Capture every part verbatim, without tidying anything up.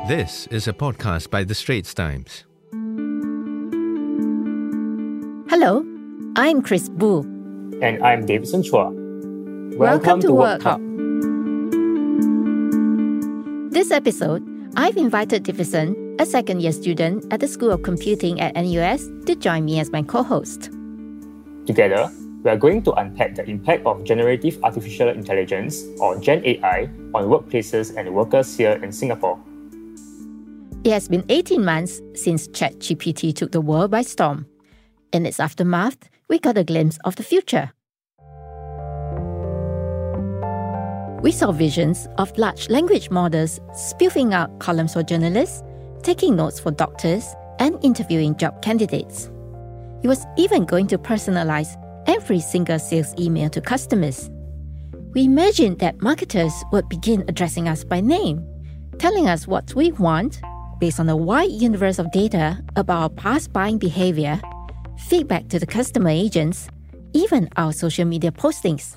This is a podcast by The Straits Times. Hello, I'm Chris Boo. And I'm Davidson Chua. Welcome, Welcome to, to Work Talk. This episode, I've invited Davidson, a second-year student at the School of Computing at N U S, to join me as my co-host. Together, we are going to unpack the impact of generative artificial intelligence, or Gen A I, on workplaces and workers here in Singapore. It has been eighteen months since ChatGPT took the world by storm. In its aftermath, we got a glimpse of the future. We saw visions of large language models spewing out columns for journalists, taking notes for doctors, and interviewing job candidates. It was even going to personalize every single sales email to customers. We imagined that marketers would begin addressing us by name, telling us what we want based on a wide universe of data about our past buying behavior, feedback to the customer agents, even our social media postings.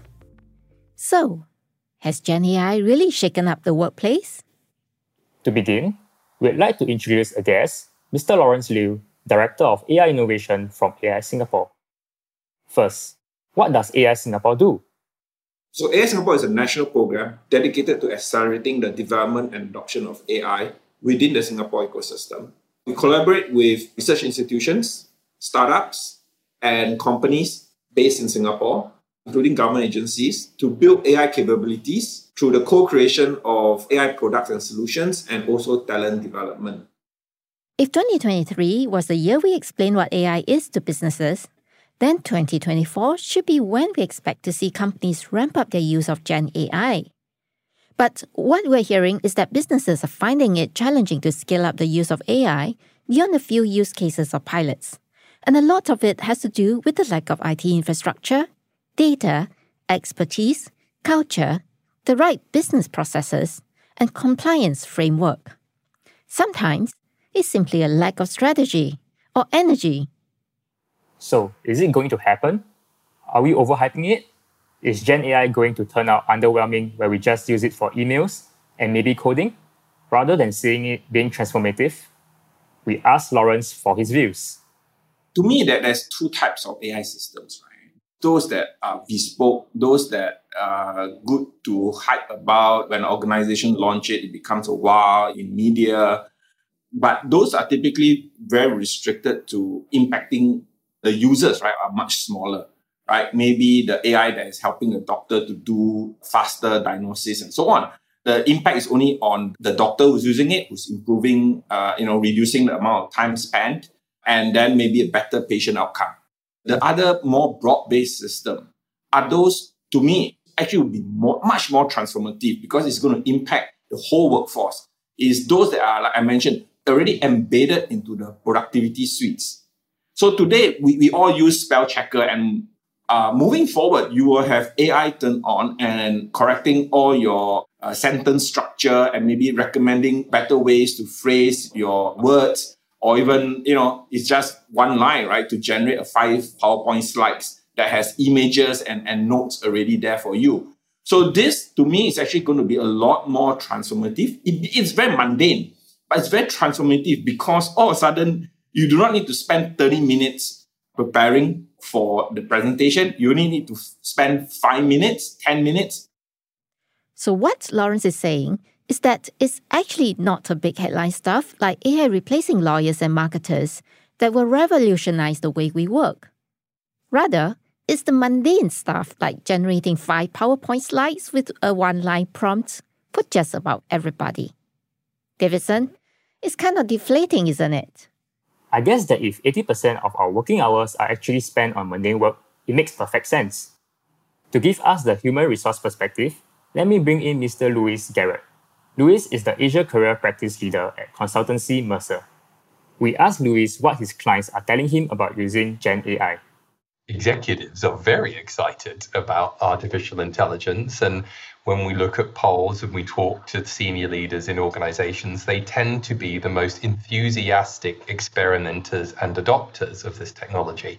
So, has Gen A I really shaken up the workplace? To begin, we'd like to introduce a guest, Mister Lawrence Liu, Director of A I Innovation from A I Singapore. First, what does A I Singapore do? So A I Singapore is a national program dedicated to accelerating the development and adoption of A I within the Singapore ecosystem. We collaborate with research institutions, startups, and companies based in Singapore, including government agencies, to build A I capabilities through the co-creation of A I products and solutions and also talent development. If twenty twenty-three was the year we explain what A I is to businesses, then twenty twenty-four should be when we expect to see companies ramp up their use of Gen A I. But what we're hearing is that businesses are finding it challenging to scale up the use of A I beyond a few use cases or pilots. And a lot of it has to do with the lack of I T infrastructure, data, expertise, culture, the right business processes, and compliance framework. Sometimes, it's simply a lack of strategy or energy. So, is it going to happen? Are we overhyping it? Is Gen A I going to turn out underwhelming where we just use it for emails and maybe coding, rather than seeing it being transformative? We asked Lawrence for his views. To me, that there's two types of A I systems, right? Those that are bespoke, those that are good to hype about. When an organization launch it, it becomes a wow in media. But those are typically very restricted to impacting the users, right, are much smaller, right? Maybe the A I that is helping the doctor to do faster diagnosis and so on. The impact is only on the doctor who's using it, who's improving, uh, you know, reducing the amount of time spent, and then maybe a better patient outcome. The other more broad-based system are those, to me, actually would be more, much more transformative because it's going to impact the whole workforce. Is those that are, like I mentioned, already embedded into the productivity suites. So today, we, we all use spell checker, and uh, moving forward, you will have A I turned on and correcting all your uh, sentence structure and maybe recommending better ways to phrase your words, or even, you know, it's just one line, right, to generate a five PowerPoint slides that has images and, and notes already there for you. So this, to me, is actually going to be a lot more transformative. It, it's very mundane, but it's very transformative because all of a sudden, you do not need to spend thirty minutes preparing for the presentation. You only need to f- spend five minutes, ten minutes. So what Lawrence is saying is that it's actually not the big headline stuff like A I replacing lawyers and marketers that will revolutionize the way we work. Rather, it's the mundane stuff like generating five PowerPoint slides with a one-line prompt for just about everybody. Davidson, it's kind of deflating, isn't it? I guess that if eighty percent of our working hours are actually spent on mundane work, it makes perfect sense. To give us the human resource perspective, let me bring in Mister Louis Garrett. Louis is the Asia Career Practice Leader at consultancy Mercer. We asked Louis what his clients are telling him about using Gen A I. Executives are very excited about artificial intelligence, and when we look at polls and we talk to senior leaders in organizations, they tend to be the most enthusiastic experimenters and adopters of this technology.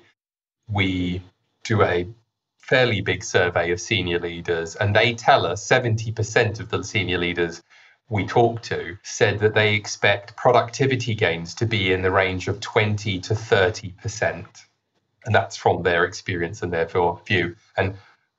We do a fairly big survey of senior leaders, and they tell us seventy percent of the senior leaders we talked to said that they expect productivity gains to be in the range of twenty to thirty percent. And that's from their experience and their view. And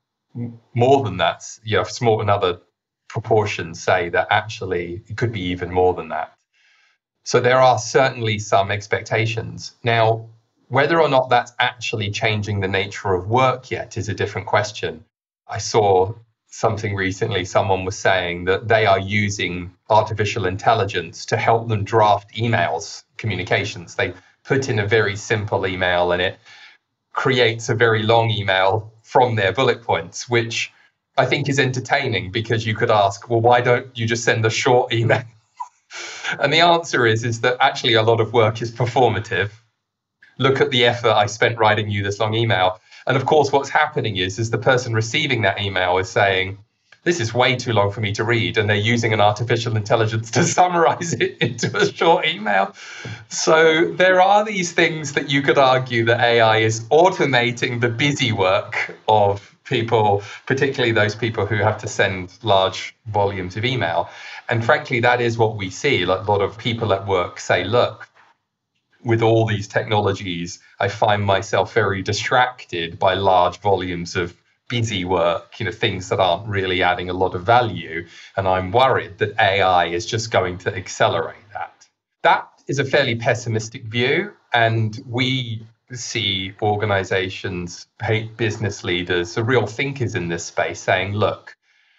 more than that, you know, small and other proportions say that actually it could be even more than that. So there are certainly some expectations. Now, whether or not that's actually changing the nature of work yet is a different question. I saw something recently, someone was saying that they are using artificial intelligence to help them draft emails, communications. They put in a very simple email and it creates a very long email from their bullet points, which I think is entertaining because you could ask, well, why don't you just send a short email? And the answer is, is that actually a lot of work is performative. Look at the effort I spent writing you this long email. And of course, what's happening is, is the person receiving that email is saying, this is way too long for me to read. And they're using an artificial intelligence to summarize it into a short email. So there are these things that you could argue that A I is automating the busy work of people, particularly those people who have to send large volumes of email. And frankly, that is what we see. Like a lot of people at work say, look, with all these technologies, I find myself very distracted by large volumes of busy work, you know, things that aren't really adding a lot of value. And I'm worried that A I is just going to accelerate that. That is a fairly pessimistic view. And we see organizations, business leaders, the real thinkers in this space saying, look,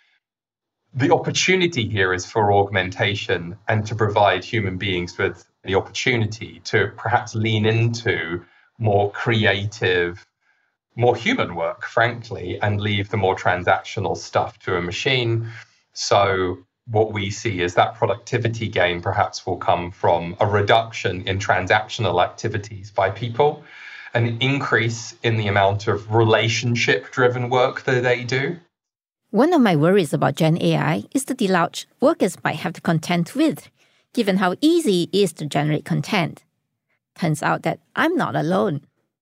the opportunity here is for augmentation and to provide human beings with the opportunity to perhaps lean into more creative, more human work, frankly, and leave the more transactional stuff to a machine. So what we see is that productivity gain perhaps will come from a reduction in transactional activities by people, an increase in the amount of relationship-driven work that they do. One of my worries about Gen A I is the deluge workers might have to contend with, given how easy it is to generate content. Turns out that I'm not alone.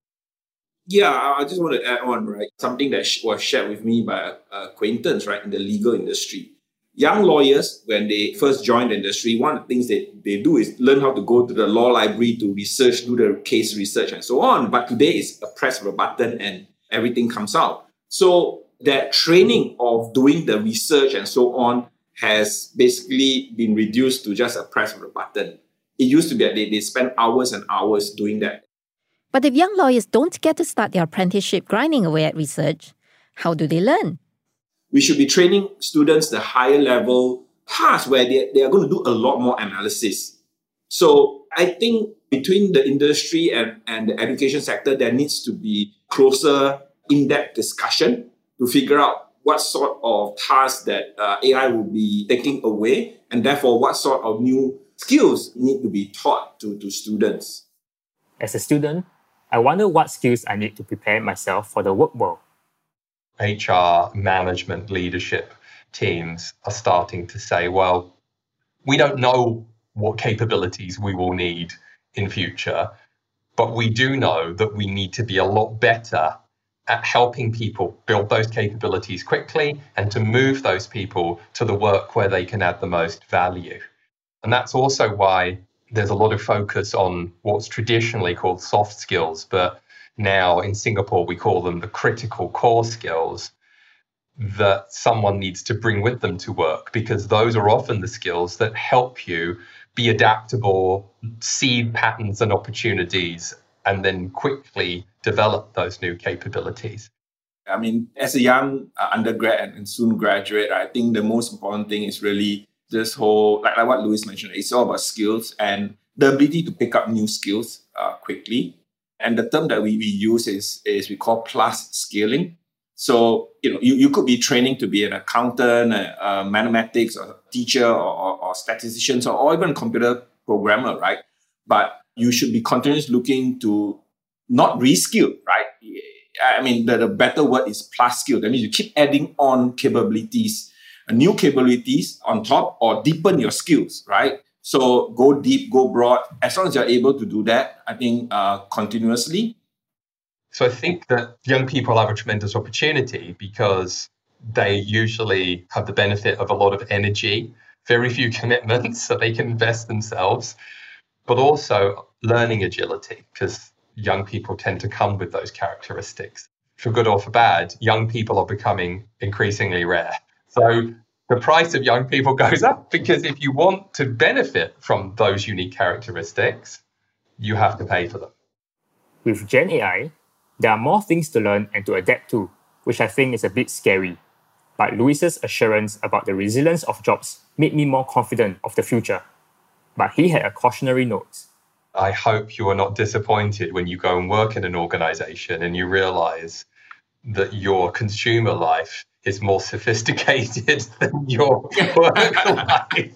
Yeah, I just want to add on, right? Something that was shared with me by an acquaintance, right, in the legal industry. Young lawyers, when they first join the industry, one of the things that they do is learn how to go to the law library to research, do the case research and so on. But today it's a press of a button and everything comes out. So that training of doing the research and so on has basically been reduced to just a press of a button. It used to be that they, they spend hours and hours doing that. But if young lawyers don't get to start their apprenticeship grinding away at research, how do they learn? We should be training students the higher level tasks where they, they are going to do a lot more analysis. So I think between the industry and, and the education sector, there needs to be closer, in-depth discussion to figure out what sort of tasks that uh, A I will be taking away, and therefore what sort of new skills need to be taught to, to students. As a student, I wonder what skills I need to prepare myself for the work world. H R, management, leadership teams are starting to say, well, we don't know what capabilities we will need in future, but we do know that we need to be a lot better at helping people build those capabilities quickly and to move those people to the work where they can add the most value. And that's also why there's a lot of focus on what's traditionally called soft skills, but now in Singapore we call them the critical core skills that someone needs to bring with them to work, because those are often the skills that help you be adaptable, see patterns and opportunities, and then quickly develop those new capabilities. I mean, as a young uh, undergrad and, and soon graduate, I think the most important thing is really this whole, like, like what Louis mentioned, it's all about skills and the ability to pick up new skills uh, quickly. And the term that we, we use is, is we call plus scaling. So, you know, you, you could be training to be an accountant, a, a mathematics, or a teacher, or, or, or statistician, or, or even a computer programmer, right? But you should be continuously looking to not reskill, right? I mean, the, the better word is plus skill. That means you keep adding on capabilities, uh, new capabilities on top, or deepen your skills, right? So go deep, go broad. As long as you're able to do that, I think uh, continuously. So I think that young people have a tremendous opportunity because they usually have the benefit of a lot of energy very few commitments so they can invest themselves, but also learning agility, because young people tend to come with those characteristics. For good or for bad, young people are becoming increasingly rare. So the price of young people goes up, because if you want to benefit from those unique characteristics, you have to pay for them. With Gen A I, there are more things to learn and to adapt to, which I think is a bit scary. But Luis's assurance about the resilience of jobs made me more confident of the future. But he had a cautionary note. I hope you are not disappointed when you go and work in an organization and you realize that your consumer life is more sophisticated than your work life.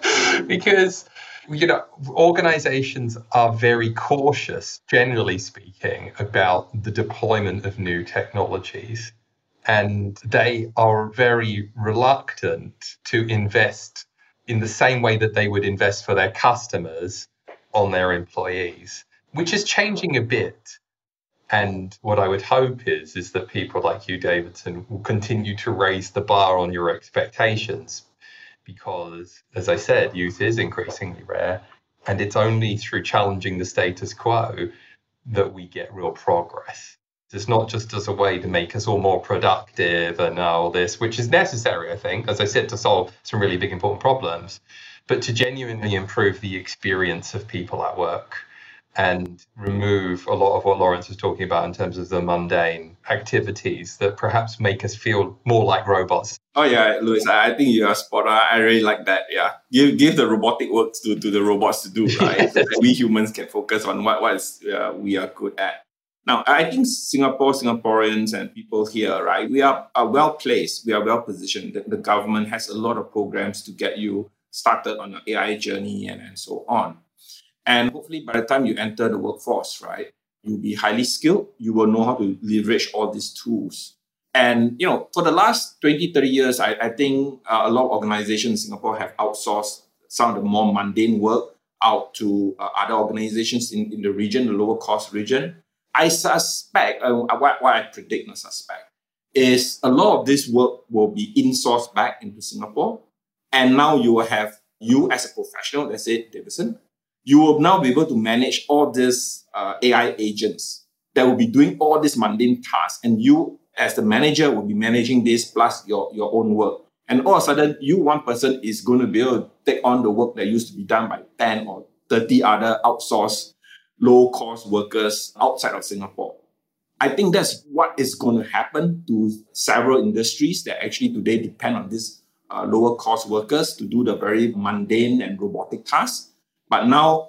Because, you know, organizations are very cautious, generally speaking, about the deployment of new technologies. And they are very reluctant to invest in the same way that they would invest for their customers on their employees, which is changing a bit. And what I would hope is, is that people like you, Davidson, will continue to raise the bar on your expectations, because, as I said, youth is increasingly rare, and it's only through challenging the status quo that we get real progress. It's not just as a way to make us all more productive and all this, which is necessary, I think, as I said, to solve some really big, important problems, but to genuinely improve the experience of people at work and remove a lot of what Lawrence was talking about in terms of the mundane activities that perhaps make us feel more like robots. Oh yeah, Louis, I think you are spot on. I really like that. Yeah, give give the robotic work to, to the robots to do, right? So that we humans can focus on what, what is, uh, we are good at. Now, I think Singapore, Singaporeans and people here, right, we are, are well placed. We are well positioned. The, the government has a lot of programs to get you started on an A I journey and, and so on. And hopefully by the time you enter the workforce, right, you'll be highly skilled. You will know how to leverage all these tools. And, you know, for the last twenty, thirty years, I, I think uh, a lot of organizations in Singapore have outsourced some of the more mundane work out to uh, other organizations in, in the region, the lower cost region. I suspect, uh, what, what I predict, not suspect, is a lot of this work will be insourced back into Singapore. And now you will have, you as a professional, let's say Davidson, you will now be able to manage all these uh, A I agents that will be doing all these mundane tasks. And you, as the manager, will be managing this plus your, your own work. And all of a sudden, you, one person, is going to be able to take on the work that used to be done by ten or thirty other outsourced low-cost workers outside of Singapore. I think that's what is going to happen to several industries that actually today depend on these uh, lower-cost workers to do the very mundane and robotic tasks. But now,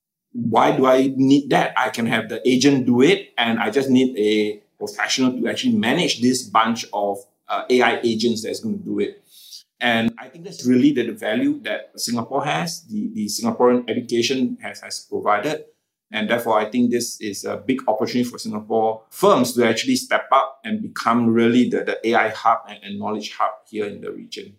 why do I need that? I can have the agent do it, and I just need a professional to actually manage this bunch of uh, A I agents that's going to do it. And I think that's really the, the value that Singapore has, the, the Singaporean education has, has provided. And therefore, I think this is a big opportunity for Singapore firms to actually step up and become really the, the A I hub and, and knowledge hub here in the region.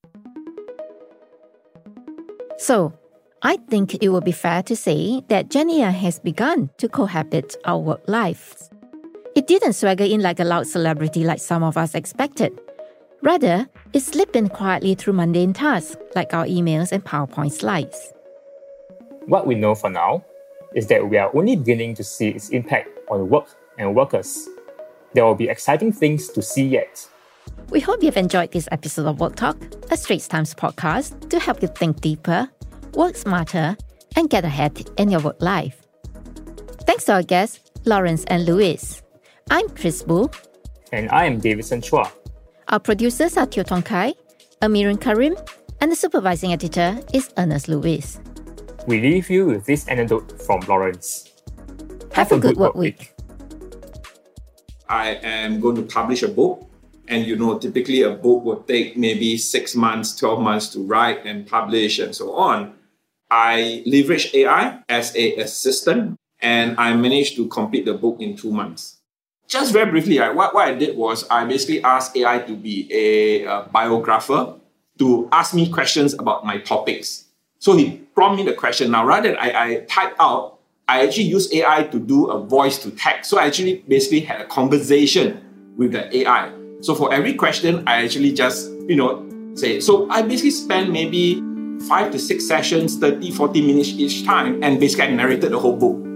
So, I think it would be fair to say that Gen A I has begun to cohabit our work lives. It didn't swagger in like a loud celebrity like some of us expected. Rather, it slipped in quietly through mundane tasks like our emails and PowerPoint slides. What we know for now is that we are only beginning to see its impact on work and workers. There will be exciting things to see yet. We hope you've enjoyed this episode of Work Talk, a Straits Times podcast to help you think deeper, work smarter, and get ahead in your work life. Thanks to our guests, Lawrence and Louis. I'm Chris Boo. And I am Davidson Chua. Our producers are Teo Tong Kai, Amirun Karim, and the supervising editor is Ernest Louis. We leave you with this anecdote from Lawrence. Have, Have a, a good, good work week. week. I am going to publish a book. And, you know, typically a book will take maybe six months, twelve months to write and publish and so on. I leverage A I as an assistant, and I managed to complete the book in two months. Just very briefly, right, what, what I did was I basically asked A I to be a, a biographer to ask me questions about my topics. So he prompted me the question. Now, rather than I, I type out, I actually use A I to do a voice to text. So I actually basically had a conversation with the A I. So for every question, I actually just, you know, say, so I basically spend maybe five to six sessions, thirty, forty minutes each time, and basically I narrated the whole book.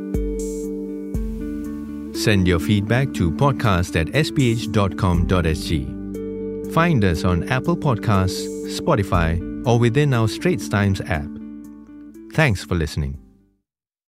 Send your feedback to podcast at s p h dot com dot s g. Find us on Apple Podcasts, Spotify, or within our Straits Times app. Thanks for listening.